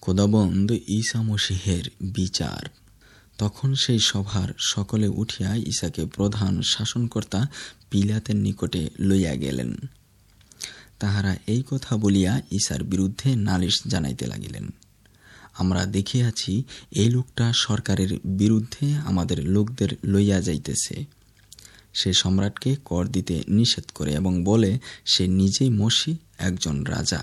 খোদাবন্দ ঈসা মসীহের বিচার। তখন সেই সভার সকলে উঠিয়া ঈসাকে প্রধান শাসনকর্তা পিলাতের নিকটে লইয়া গেলেন। তাহারা এই কথা বলিয়া ঈসার বিরুদ্ধে নালিশ জানাইতে লাগিলেন, আমরা দেখিয়াছি এই লোকটা সরকারের বিরুদ্ধে আমাদের লোকদের লইয়া যাইতেছে। সে সম্রাটকে কর দিতে নিষেধ করে এবং বলে সে নিজেই মসীহ, একজন রাজা।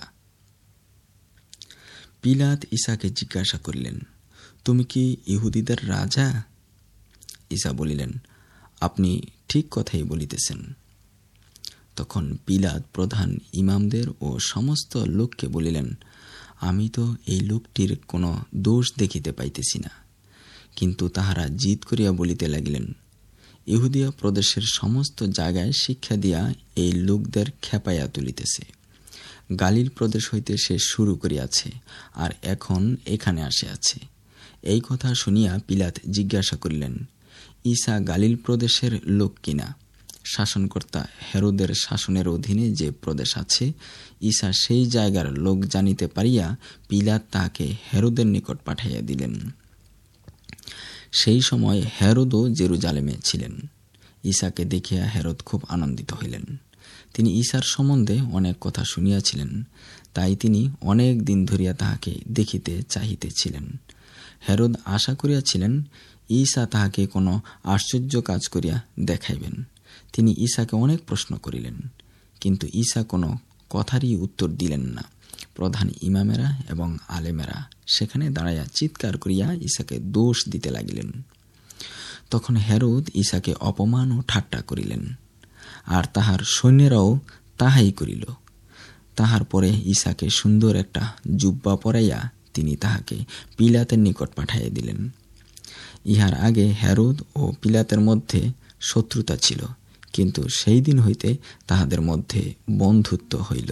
পিলাত ঈসাকে জিজ্ঞাসা করিলেন, তুমি কি ইহুদিদের রাজা? ঈসা বলিলেন, আপনি ঠিক কথাই বলিতেছেন। তখন পিলাত প্রধান ইমামদের ও সমস্ত লোককে বলিলেন, আমি তো এই লোকটির কোনো দোষ দেখিতে পাইতেছি না। কিন্তু তাহারা জিদ করিয়া বলিতে লাগিলেন, ইহুদিয়া প্রদেশের সমস্ত জায়গায় শিক্ষা দিয়া এই লোকদের খেপাইয়া তুলিতেছে। গালিল প্রদেশ হইতে সে শুরু করিয়াছে, আর এখন এখানে আসিয়াছে। এই কথা শুনিয়া পিলাত জিজ্ঞাসা করিলেন, ঈসা গালিল প্রদেশের লোক কিনা? শাসনকর্তা হেরোদের শাসনের অধীনে যে প্রদেশ আছে, ঈসা সেই জায়গার লোক জানিতে পারিয়া পিলাত তাহাকে হেরোদের নিকট পাঠাইয়া দিলেন। সেই সময় হেরোদও জেরুজালেমে ছিলেন। ঈসাকে দেখিয়া হেরোদ খুব আনন্দিত হইলেন। তিনি ঈসার সম্বন্ধে অনেক কথা শুনিয়াছিলেন, তাই তিনি অনেক দিন ধরিয়া তাহাকে দেখিতে চাহিতেছিলেন। হেরোদ আশা করিয়াছিলেন ঈসা তাহাকে কোনো আশ্চর্য কাজ করিয়া দেখাইবেন। তিনি ঈসাকে অনেক প্রশ্ন করিলেন, কিন্তু ঈসা কোনো কথারই উত্তর দিলেন না। প্রধান ইমামেরা এবং আলেমেরা সেখানে দাঁড়াইয়া চিৎকার করিয়া ঈসাকে দোষ দিতে লাগিলেন। তখন হেরোদ ঈসাকে অপমান ও ঠাট্টা করিলেন, আর তাহার সৈন্যরাও তাহাই করিল। তাহার পরে ঈসাকে সুন্দর একটা জুব্বা পরাইয়া তিনি তাহাকে পিলাতের নিকট পাঠাইয়া দিলেন। ইহার আগে হেরোদ ও পিলাতের মধ্যে শত্রুতা ছিল, কিন্তু সেই দিন হইতে তাহাদের মধ্যে বন্ধুত্ব হইল।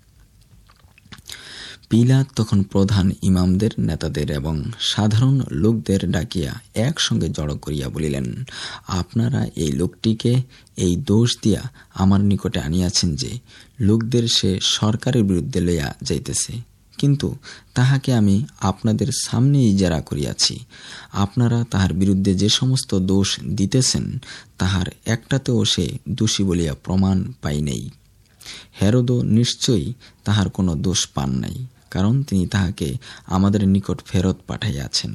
পিলাত তখন প্রধান ইমামদের, নেতাদের এবং সাধারণ লোকদের ডাকিয়া একসঙ্গে জড়ো করিয়া বলিলেন, আপনারা এই লোকটিকে এই দোষ দিয়া আমার নিকটে আনিয়াছেন যে লোকদের সে সরকারের বিরুদ্ধে লইয়া যাইতেছে, কিন্তু তাহাকে আমি আপনাদের সামনেই জেরা করিয়াছি। আপনারা তাহার বিরুদ্ধে যে সমস্ত দোষ দিতেছেন, তাহার একটাতেও সে দোষী বলিয়া প্রমাণ পাই নাই। হেরোদও নিশ্চয়ই তাহার কোনো দোষ পান নাই, কারণ তিনি তাহাকে আমাদের নিকট ফেরত পাঠাইয়াছেন।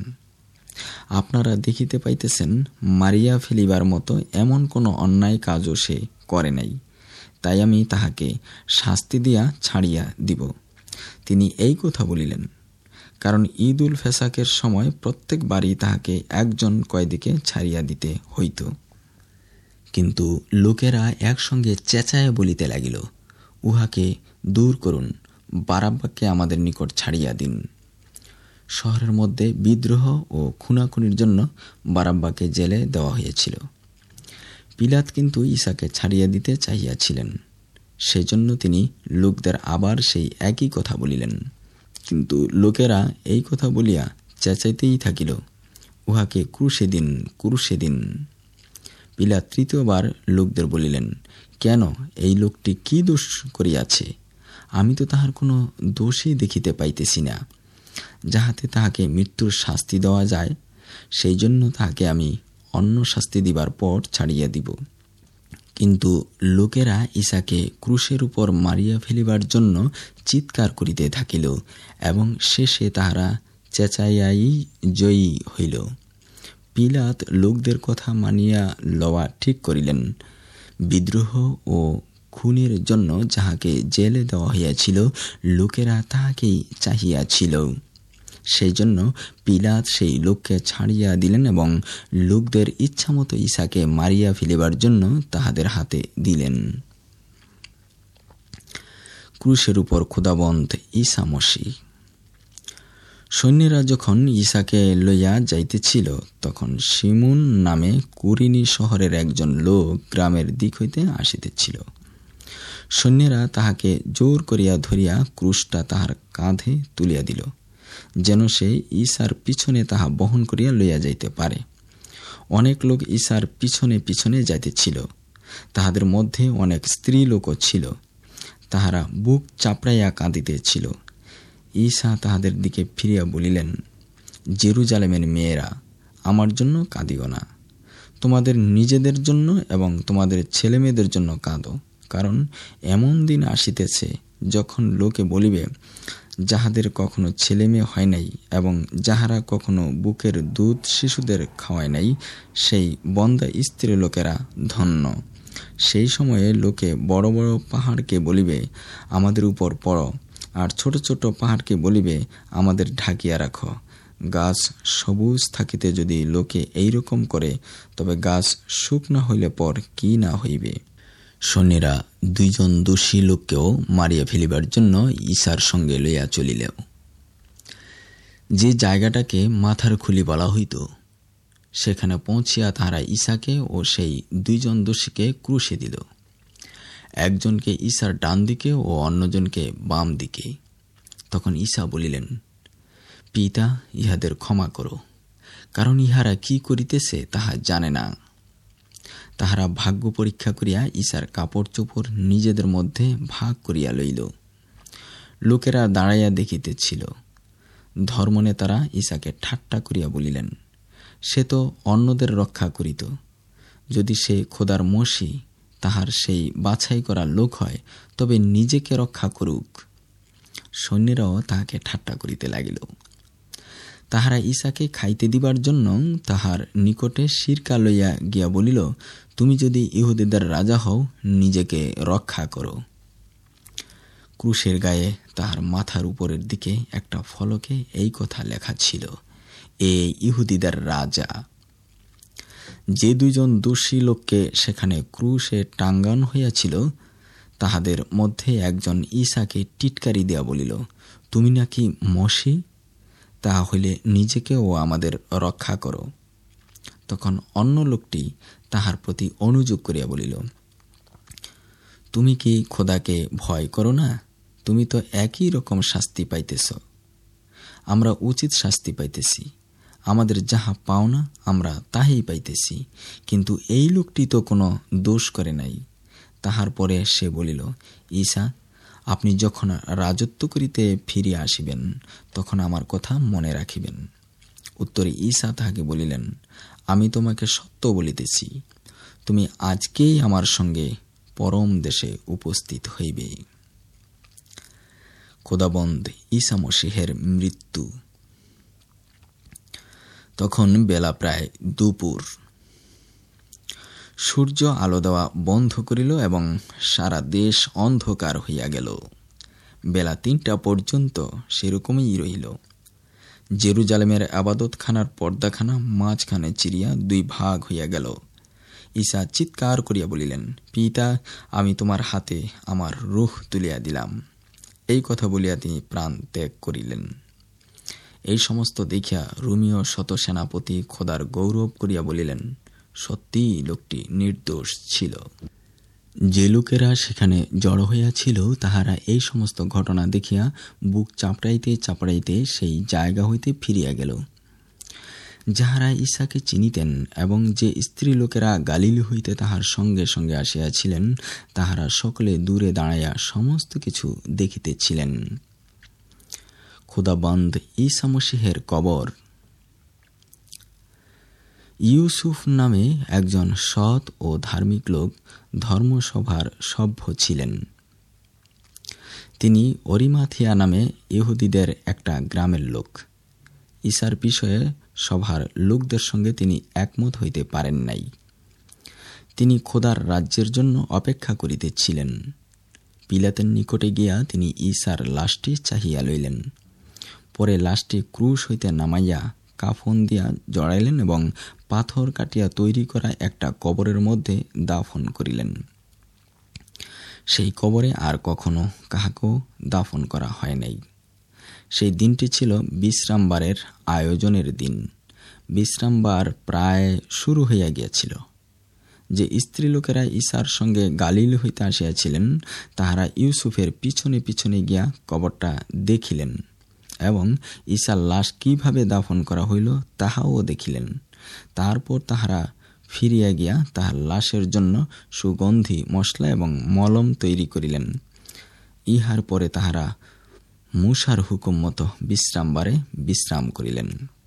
আপনারা দেখিতে পাইতেছেন মারিয়া ফেলিবার মতো এমন কোনো অন্যায় কাজও সে করে নাই, তাই আমি তাহাকে শাস্তি দিয়া ছাড়িয়া দিব। তিনি এই কথা বলিলেন, কারণ ঈদ উল ফেসাকের সময় প্রত্যেকবারই তাহাকে একজন কয়েদিকে ছাড়িয়া দিতে হইত। কিন্তু লোকেরা একসঙ্গে চেঁচাইয়া বলিতে লাগিল, উহাকে দূর করুন, বারাব্বাকে আমাদের নিকট ছাড়িয়া দিন। শহরের মধ্যে বিদ্রোহ ও খুনাখুনির জন্য বারাব্বাকে জেলে দেওয়া হয়েছিল। পিলাত কিন্তু ঈসাকে ছাড়িয়া দিতে চাহিয়াছিলেন, সেজন্য তিনি লোকদের আবার সেই একই কথা বলিলেন। কিন্তু লোকেরা এই কথা বলিয়া চেঁচাইতেই থাকিল, উহাকে ক্রুশে দিন, ক্রুশে দিন। পিলাত তৃতীয়বার লোকদের বলিলেন, কেন, এই লোকটি কি দোষ করিয়াছে? আমি তো তাহার কোনো দোষই দেখিতে পাইতেছি না, যাহাতে তাহাকে মৃত্যুর শাস্তি দেওয়া যায়। সেই জন্য তাহাকে আমি অন্য শাস্তি দিবার পর ছাড়িয়া দিব। কিন্তু লোকেরা ঈসাকে ক্রুশের উপর মারিয়া ফেলিবার জন্য চিৎকার করিতে থাকিল, এবং শেষে তাহারা চেঁচাইয়াই জয়ী হইল। পিলাত লোকদের কথা মানিয়া লওয়া ঠিক করিলেন। বিদ্রোহ ও খুনের জন্য যাহাকে জেলে দেওয়া হইয়াছিল, লোকেরা তাহাকেই চাহিয়াছিল। সেই জন্য পিলাত সেই লোককে ছাড়িয়া দিলেন এবং লোকদের ইচ্ছামতো ঈসাকে মারিয়া ফেলিবার জন্য তাহাদের হাতে দিলেন। ক্রুশের উপর খোদাবন্দ ঈসা মসীহ। সৈন্যরা যখন ঈসাকে লইয়া যাইতেছিল, তখন শিমুন নামে কুরিনি শহরের একজন লোক গ্রামের দিক হইতে আসিতেছিল। সৈন্যরা তাহাকে জোর করিয়া ধরিয়া ক্রুশটা তাহার কাঁধে তুলিয়া দিল, যেন সে ঈসার পিছনে তাহা বহন করিয়া লইয়া যাইতে পারে। অনেক লোক ঈসার পিছনে পিছনে যাইতেছিল, তাহাদের মধ্যে অনেক স্ত্রী লোকও ছিল। তাহারা বুক চাপড়াইয়া কাঁদিতেছিল। ঈসা তাহাদের দিকে ফিরিয়া বলিলেন, জেরুজালেমের মেয়েরা, আমার জন্য কাঁদিও না, তোমাদের নিজেদের জন্য এবং তোমাদের ছেলেমেয়েদের জন্য কাঁদো। কারণ এমন দিন আসিতেছে, যখন লোকে বলিবে, যাহাদের কখনো ছেলে মেয়ে হয় নাই এবং যাহারা কখনো বুকের দুধ শিশুদের খাওয়ায় নাই, সেই বন্দা স্ত্রী লোকেরা ধন্য। সেই সময়ে লোকে বড় বড় পাহাড়কে বলিবে, আমাদের উপর পড়ো, আর ছোট ছোট পাহাড়কে বলিবে, আমাদের ঢাকিয়া রাখো। গাছ সবুজ থাকিতে যদি লোকে এইরকম করে, তবে গাছ শুকনা হইলে পর কি না হইবে। সৈন্যেরা 2 জন দোষী লোককেও মারিয়া ফেলিবার জন্য ঈসার সঙ্গে লইয়া চলিল। যে জায়গাটাকে মাথার খুলি বলা হইত, সেখানে পৌঁছিয়া তাহারা ঈসাকে ও সেই 2 জন দোষীকে ক্রুশে দিল, একজনকে ঈসার ডান দিকে ও অন্যজনকে বাম দিকে। তখন ঈসা বলিলেন, পিতা, ইহাদের ক্ষমা করো, কারণ ইহারা কি করিতেছে তাহা জানে না। তাহারা ভাগ্য পরীক্ষা করিয়া ঈসার কাপড় চোপড় নিজেদের মধ্যে ভাগ করিয়া লইল। লোকেরা দাঁড়াইয়া দেখিতেছিল। ধর্মনেতারা ঈসাকে ঠাট্টা করিয়া বলিলেন, সে তো অন্যদের রক্ষা করিত, যদি সে খোদার মসি, তাহার সেই বাছাই করা লোক হয়, তবে নিজেকে রক্ষা করুক। সৈন্যরাও তাহাকে ঠাট্টা করিতে লাগিল। তাহারা ঈসাকে খাইতে দিবার জন্য তাহার নিকটে সিরকা লইয়া গিয়া বলিল, তুমি যদি ইহুদীদের রাজা হও, নিজেকে রক্ষা করো। ক্রুশের গায়ে তাহার মাথার উপরের দিকে একটা ফলকে এই কথা লেখা ছিল, এ ইহুদীদের রাজা। যে 2 জন দোষী লোককে সেখানে ক্রুশে টাঙ্গান হইয়াছিল, তাহাদের মধ্যে একজন ঈসাকে টিটকারি দিয়া বলিল, তুমি নাকি মসি? তাহা হইলে নিজেকে ও আমাদের রক্ষা করো। তখন অন্য লোকটি তাহার প্রতি অনুযোগ করিয়া বলিল, তুমি কি খোদাকে ভয় করো না? তুমি তো একই রকম শাস্তি পাইতেছ, আমরা উচিত শাস্তি পাইতেছি। আমাদের যাহা পাওনা আমরা তাহাই পাইতেছি, কিন্তু এই লোকটি তো কোনো দোষ করে নাই। তাহার পরে সে বলিল, ঈসা, আপনি যখন রাজত্ব করিতে ফিরিয়া আসিবেন, তখন আমার কথা মনে রাখিবেন। উত্তরে ঈসা তাহাকে বলিলেন, আমি তোমাকে সত্য বলিতেছি, তুমি আজকেই আমার সঙ্গে পরম দেশে উপস্থিত হইবে। খোদাবন্দ ঈসা মসীহের মৃত্যু। তখন বেলা প্রায় দুপুর। সূর্য আলো দেওয়া বন্ধ করিল এবং সারা দেশ অন্ধকার হইয়া গেল। বেলা 3টা পর্যন্ত সেরকমই রহিল। জেরুজালেমের আবাদতখানার পর্দাখানা মাঝখানে চিরিয়া 2 ভাগ হইয়া গেল। ঈসা চিৎকার করিয়া বলিলেন, পিতা, আমি তোমার হাতে আমার রূহ তুলিয়া দিলাম। এই কথা বলিয়া তিনি প্রাণ ত্যাগ করিলেন। এই সমস্ত দেখিয়া রোমীয় শতসেনাপতি খোদার গৌরব করিয়া বলিলেন, সত্যি লোকটি নির্দোষ ছিল। যে লোকেরা সেখানে জড়ো হইয়াছিল, তাহারা এই সমস্ত ঘটনা দেখিয়া বুক চাপড়াইতে চাপড়াইতে সেই জায়গা হইতে ফিরিয়া গেল। যাহারা ঈসাকে চিনিতেন এবং যে স্ত্রী লোকেরা গালিলি হইতে তাহার সঙ্গে সঙ্গে আসিয়াছিলেন, তাহারা সকলে দূরে দাঁড়াইয়া সমস্ত কিছু দেখিতেছিলেন। খোদাবন্দ ঈসা মসীহের কবর। ইউসুফ নামে একজন সৎ ও ধার্মিক লোক ধর্মসভার সভ্য ছিলেন। তিনি অরিমাথিয়া নামে ইহুদিদের একটা গ্রামের লোক। ঈসার বিষয়ে সভার লোকদের সঙ্গে তিনি একমত হইতে পারেন নাই। তিনি খোদার রাজ্যের জন্য অপেক্ষা করিতেছিলেন। পিলাতের নিকটে গিয়া তিনি ঈসার লাশটি চাহিয়া লইলেন। পরে লাশটি ক্রুশ হইতে নামাইয়া কাফন দিয়া জড়াইলেন এবং পাথর কাটিয়া তৈরি করা একটা কবরের মধ্যে দাফন করিলেন। সেই কবরে আর কখনো কাহাকেও দাফন করা হয় নাই। সেই দিনটি ছিল বিশ্রামবারের আয়োজনের দিন। বিশ্রামবার প্রায় শুরু হইয়া গিয়াছিল। যে স্ত্রী লোকেরা ঈসার সঙ্গে গালিল হইতে আসিয়াছিলেন, তাহারা ইউসুফের পিছনে পিছনে গিয়া কবরটা দেখিলেন এবং ঈসার লাশ কিভাবে দাফন করা হইল তাহাও দেখিলেন। তারপর তাহারা ফিরিয়া গিয়া তাহার লাশের জন্য সুগন্ধি মশলা এবং মলম তৈরি করিলেন। ইহার পরে তাহারা মূসার হুকুম মতো বিশ্রামবারে বিশ্রাম করিলেন।